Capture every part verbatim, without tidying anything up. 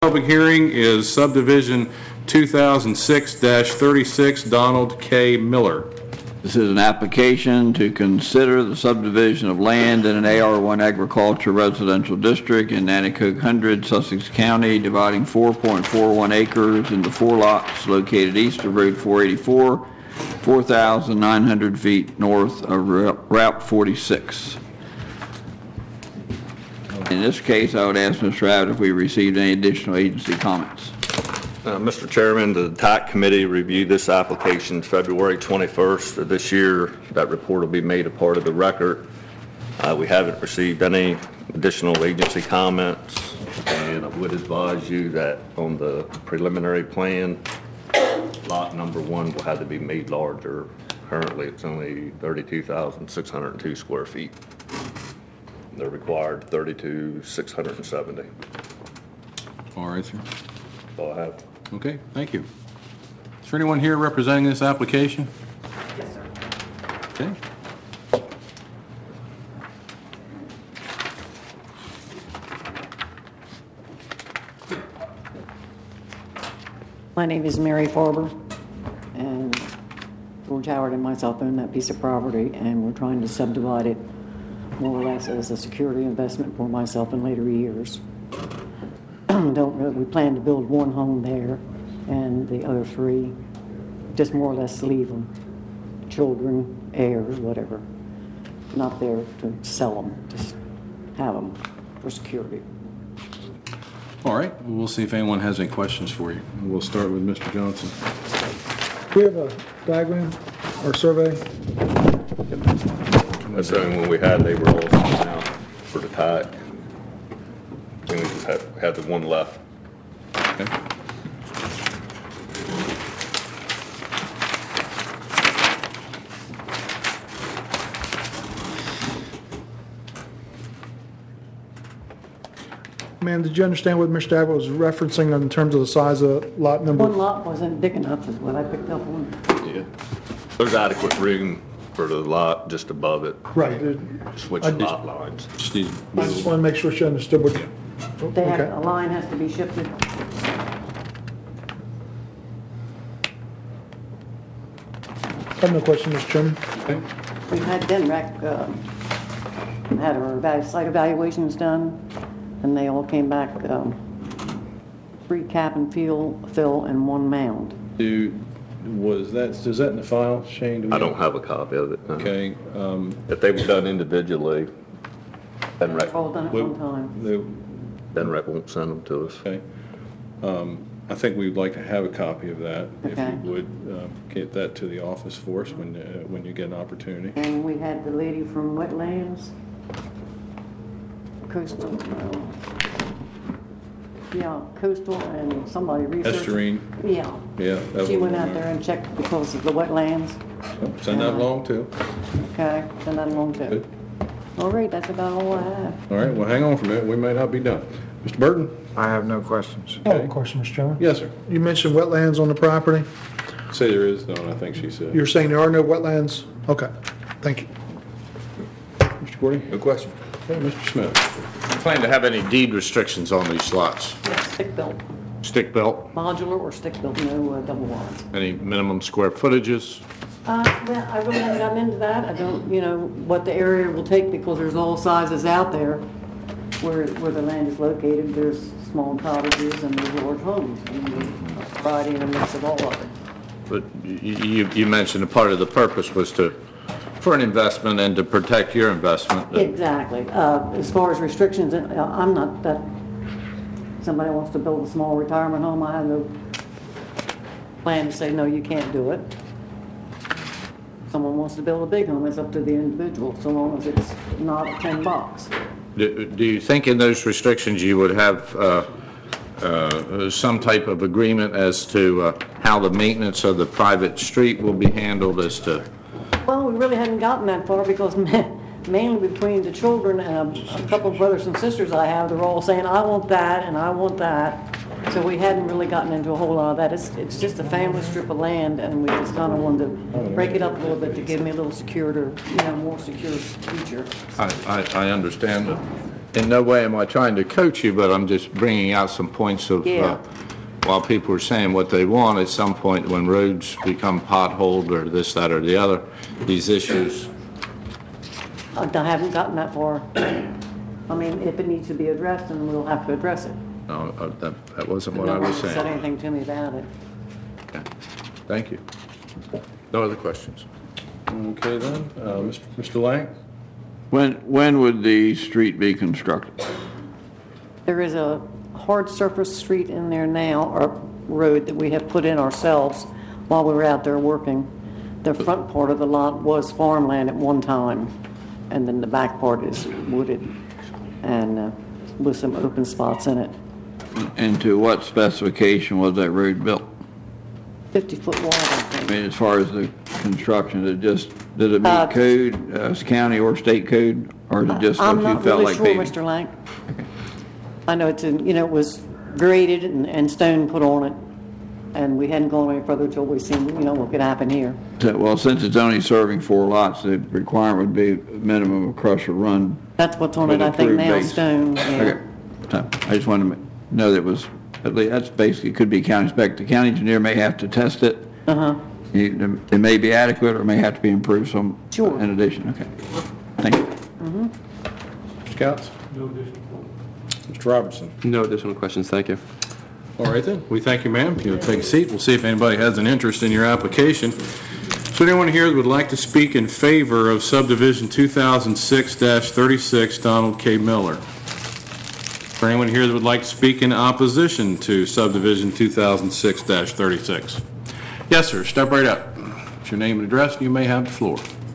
Public hearing is subdivision two thousand six dash thirty-six Donald K. Miller. This is an application to consider the subdivision of land in an A R one agriculture residential district in Nanticoke Hundred, Sussex County, dividing four point four one acres into four lots located east of Road four eighty-four, four thousand nine hundred feet north of Route forty-six. In this case, I would ask Mister Abbott if we received any additional agency comments. Uh, Mister Chairman, the T A C Committee reviewed this application February twenty-first of this year. That report will be made a part of the record. Uh, we haven't received any additional agency comments, and I would advise you that on the preliminary plan, lot number one will have to be made larger. Currently, it's only thirty-two thousand six hundred two square feet. They're required thirty-two thousand six hundred seventy. All right, sir. That's all I have. Okay, thank you. Is there anyone here representing this application? Yes, sir. Okay. My name is Mary Farber, and George Howard and myself own that piece of property, and we're trying to subdivide it more or less as a security investment for myself in later years. Don't really, we plan to build one home there, and the other three, just more or less leave them, children, heirs, whatever. Not there to sell them, just have them for security. All right, we'll see if anyone has any questions for you. We'll start with Mister Johnson. Do we have a diagram or survey? That's the only one we had. They were all coming out for the T A C. We just had, had the one left. Okay. Ma'am, did you understand what Mister Abbott was referencing in terms of the size of lot number? One lot wasn't big enough is what I picked up on. Yeah. There's adequate room for the lot just above it. Right. Switch I did- lot lines. Just need- I just want to make sure she understood what. They have, Okay. a line has to be shifted. I have no question, Mister Chairman. Okay. We had D N R E C, um, had our evalu- site evaluations done, and they all came back, um, three cap and fill, fill, and one mound. Do, was that, is that in the file, Shane? Do we- I don't have a copy of it. no. Okay. um, If they were done individually, then rec, All done at we- one time. the- then rec won't send them to us. Okay. Um, I think we'd like to have a copy of that, if Okay. you would, uh, get that to the office for us when, uh, when you get an opportunity. And we had the lady from Wetlands, Coastal, no. Yeah, Coastal and somebody researched. Esterine, Yeah. yeah. that She one. went out there and checked because of the wetlands. Oh, send that along too. Okay, send that along too. Good. All right, that's about all I have. All right, well, hang on for a minute, we may not be done. Mister Burton? I have no questions. I have a question, Mister Chairman. Yes, sir. You mentioned wetlands on the property. Say there is none, I think she said. You're saying there are no wetlands? Okay, thank you. Mister Gordy? No question. Okay, Mister Smith? Plan to have any deed restrictions on these lots? Yeah, stick built, Stick built? modular or stick built, no uh, double wides. Any minimum square footages? Uh, well, I really haven't gotten into that. I don't, you know, what the area will take because there's all sizes out there where, where the land is located. There's small cottages and there's large homes. And there's a variety and a mix of all of it. But y- you, you mentioned a part of the purpose was to, for an investment and to protect your investment. Exactly. Uh, as far as restrictions, uh, I'm not that, somebody wants to build a small retirement home, I have no plan to say, no, you can't do it. Someone wants to build a big home, it's up to the individual, so long as it's not a ten box. Do do you think in those restrictions you would have uh, uh, some type of agreement as to uh, how the maintenance of the private street will be handled as to? Well, we really hadn't gotten that far because ma- mainly between the children and a, a couple of brothers and sisters I have, they're all saying, I want that and I want that. So we hadn't really gotten into a whole lot of that. It's, it's just a family strip of land, and we just kind of wanted to break it up a little bit to give me a little secure, you know, more secure future. I, I, I understand it. in no way am I trying to coach you, but I'm just bringing out some points of, Yeah. uh, while people are saying what they want, at some point when roads become potholed or this, that, or the other, these issues. I haven't gotten that far. I mean, if it needs to be addressed, then we'll have to address it. No, uh, that, that wasn't what No I one was said saying. anything to me about it. Okay. Thank you. No other questions? Okay then, uh, Mister Mister Lang? When, when would the street be constructed? There is a hard surface street in there now, or road that we have put in ourselves while we were out there working. The front part of the lot was farmland at one time, and then the back part is wooded and uh, with some open spots in it. And to what specification was that road built? fifty foot wide, I I think. mean, as far as the construction, did it just, did it Uh, meet code, uh, county or state code, or is it just what I'm you not felt really like sure, paving? Mister Lang. I know it's, in- you know, it was graded and, and stone put on it, and we hadn't gone any further till we seen, you know, what could happen here. So- Well, since it's only serving four lots, the requirement would be a minimum of crusher run. That's what's on With it, I think approved now, base. stone, yeah. Okay. So I just wanted to know that it was, at least, that's basically, could be county spec. The county engineer may have to test it. Uh-huh. You- It may be adequate or may have to be improved some, Sure. in addition. Okay. Thank you. Mister Couts? No additional. Mister Robertson? No additional questions, thank you. All right then, we thank you, ma'am. You'll take a seat. We'll see if anybody has an interest in your application. So anyone here that would like to speak in favor of subdivision two thousand six dash thirty-six Donald K. Miller? For anyone here that would like to speak in opposition to subdivision two thousand six dash thirty-six? Yes, sir, step right up. What's your name and address, and you may have the floor.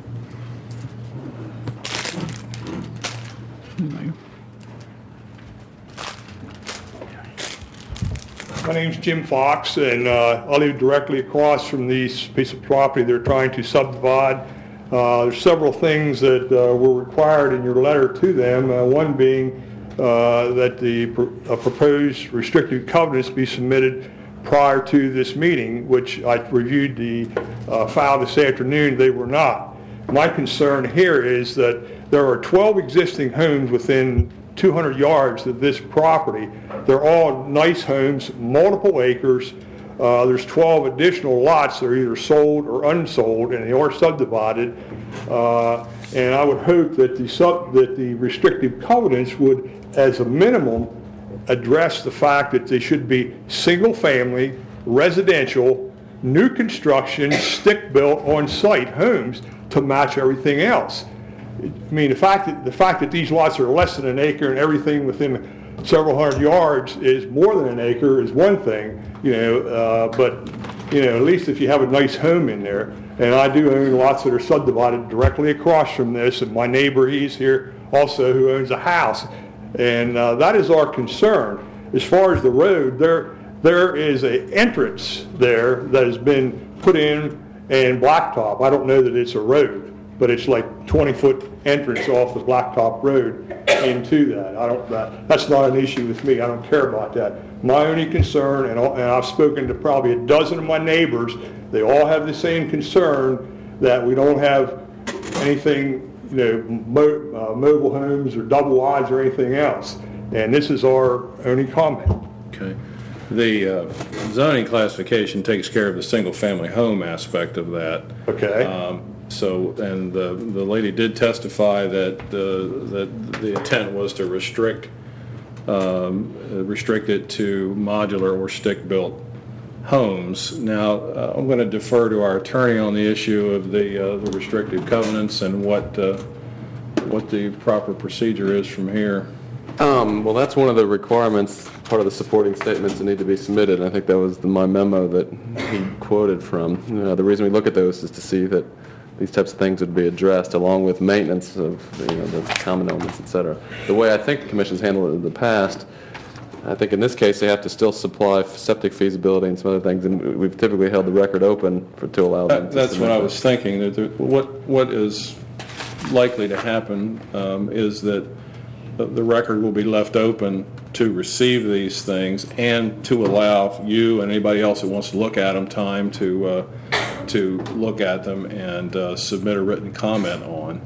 My name's Jim Fox, and uh, I live directly across from this piece of property they're trying to subdivide. Uh, There's several things that uh, were required in your letter to them, uh, one being uh, that the pr- uh, proposed restrictive covenants be submitted prior to this meeting, which I reviewed the uh, file this afternoon. They were not. My concern here is that there are twelve existing homes within two hundred yards of this property. They're all nice homes, multiple acres. Uh, there's twelve additional lots that are either sold or unsold, and they are subdivided. Uh, and I would hope that the sub, that the restrictive covenants would, as a minimum, address the fact that they should be single-family, residential, new construction, stick-built, on-site homes to match everything else. I mean, the fact that the fact that these lots are less than an acre and everything within several hundred yards is more than an acre is one thing, you know. Uh, but you know, at least if you have a nice home in there, and I do own lots that are subdivided directly across from this, and my neighbor, he's here also, who owns a house, and uh, that is our concern. As far as the road, there there is an entrance there that has been put in and blacktop. I don't know that it's a road, but it's like twenty foot entrance off the blacktop road into that. I don't, that, that's not an issue with me. I don't care about that. My only concern, and, and I've spoken to probably a dozen of my neighbors, they all have the same concern that we don't have anything, you know, mo, uh, mobile homes or double wides or anything else. And this is our only comment. Okay. The uh, zoning classification takes care of the single-family home aspect of that. Okay. Um, So, and the, the lady did testify that, uh, that the intent was to restrict, um, restrict it to modular or stick-built homes. Now, uh, I'm going to defer to our attorney on the issue of the, uh, the restrictive covenants and what, uh, what the proper procedure is from here. Um, well, that's one of the requirements, part of the supporting statements that need to be submitted. I think that was the, my memo that he quoted from. You know, the reason we look at those is to see that these types of things would be addressed along with maintenance of, you know, the common elements, et cetera. The way I think the Commission's handled it in the past, I think in this case they have to still supply septic feasibility and some other things, and we've typically held the record open for, to allow them That- to That's submit what I that. was thinking, that there- what, what is likely to happen um, is that the- the record will be left open to receive these things and to allow you and anybody else that wants to look at them time to, uh, to look at them and uh, submit a written comment on.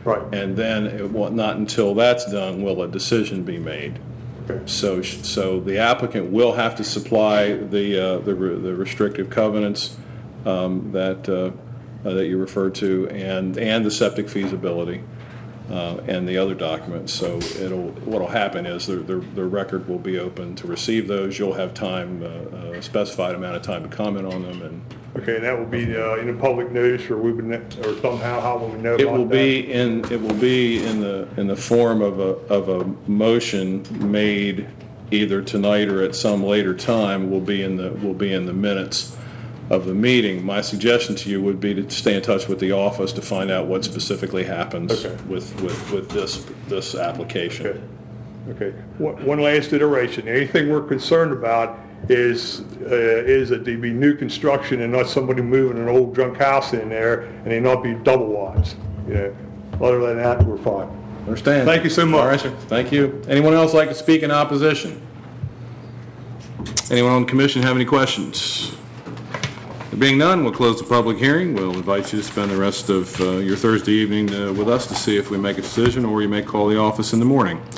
Right. And then, it will, not until that's done will a decision be made. Okay. So, so the applicant will have to supply the, uh, the re- the restrictive covenants um, that, uh, uh, that you referred to, and, and the septic feasibility, uh, and the other documents. So it'll, what'll happen is the, the, the record will be open to receive those. You'll have time, uh, a specified amount of time to comment on them, and Okay, and that will be uh, in a public notice, or we would, ne- or somehow, how will we know about it that? will be in, it will be in the, in the form of a, of a motion made either tonight or at some later time, will be in the, will be in the minutes of the meeting. My suggestion to you would be to stay in touch with the office to find out what specifically happens Okay. with, with, with this, this application. Okay, okay. One one last iteration. Anything we're concerned about is, uh, is that there be new construction and not somebody moving an old junk house in there, and they not be double wides. You know, other than that, we're fine. Understand? Thank you so much. All right, sir. Thank you. Anyone else like to speak in opposition? Anyone on the commission have any questions? There being none, we'll close the public hearing. We'll invite you to spend the rest of uh, your Thursday evening uh, with us to see if we make a decision, or you may call the office in the morning.